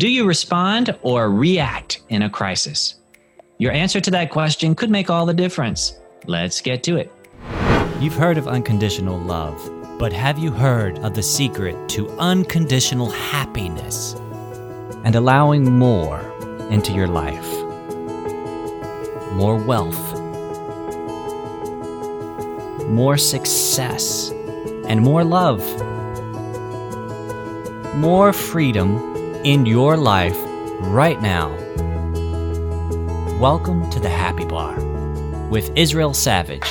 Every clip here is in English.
Do you respond or react in a crisis? Your answer to that question could make all the difference. Let's get to it. You've heard of unconditional love, but have you heard of the secret to unconditional happiness and allowing more into your life? More wealth, more success, and more love. More freedom in your life right now. Welcome to the Happy Bar with Israel Savage.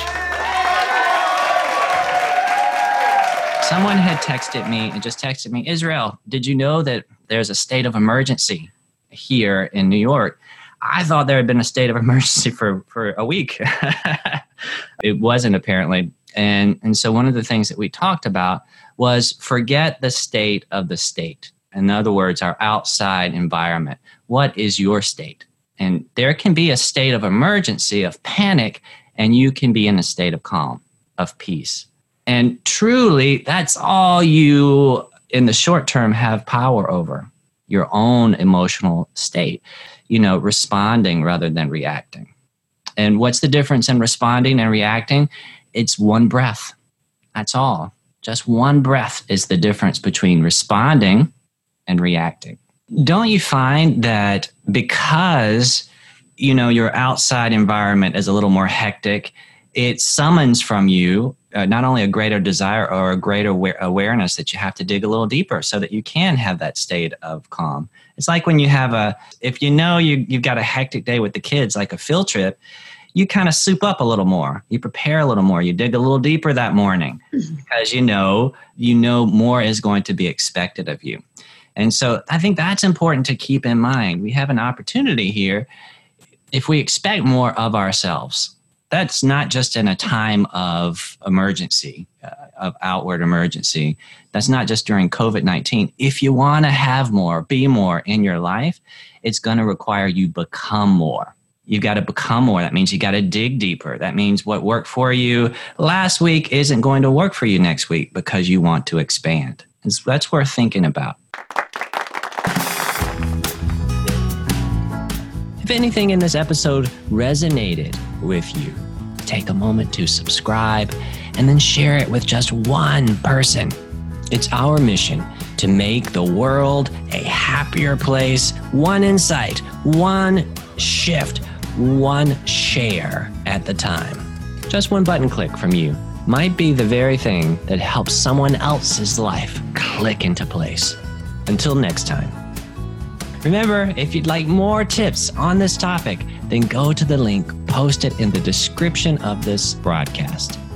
Someone had texted me, Israel, did you know that there's a state of emergency here in New York? I thought there had been a state of emergency for a week. It wasn't, apparently. And so one of the things that we talked about was forget the state of the state. In other words, our outside environment. What is your state? And there can be a state of emergency, of panic, and you can be in a state of calm, of peace. And truly, that's all you, in the short term, have power over, your own emotional state, responding rather than reacting. And what's the difference in responding and reacting? It's one breath. That's all. Just one breath is the difference between responding and reacting. Don't you find that because, your outside environment is a little more hectic, it summons from you not only a greater desire or a greater awareness that you have to dig a little deeper so that you can have that state of calm. It's like when you have if you've got a hectic day with the kids, like a field trip, you kind of soup up a little more. You prepare a little more. You dig a little deeper that morning because you know more is going to be expected of you. And so I think that's important to keep in mind. We have an opportunity here if we expect more of ourselves. That's not just in a time of emergency, of outward emergency. That's not just during COVID-19. If you want to have more, be more in your life, it's going to require you become more. You've got to become more. That means you got to dig deeper. That means what worked for you last week isn't going to work for you next week because you want to expand. And so that's worth thinking about. If anything in this episode resonated with you, take a moment to subscribe and then share it with just one person. It's our mission to make the world a happier place, one insight, one shift, one share at the time. Just one button click from you might be the very thing that helps someone else's life click into place. Until next time. Remember, if you'd like more tips on this topic, then go to the link posted in the description of this broadcast.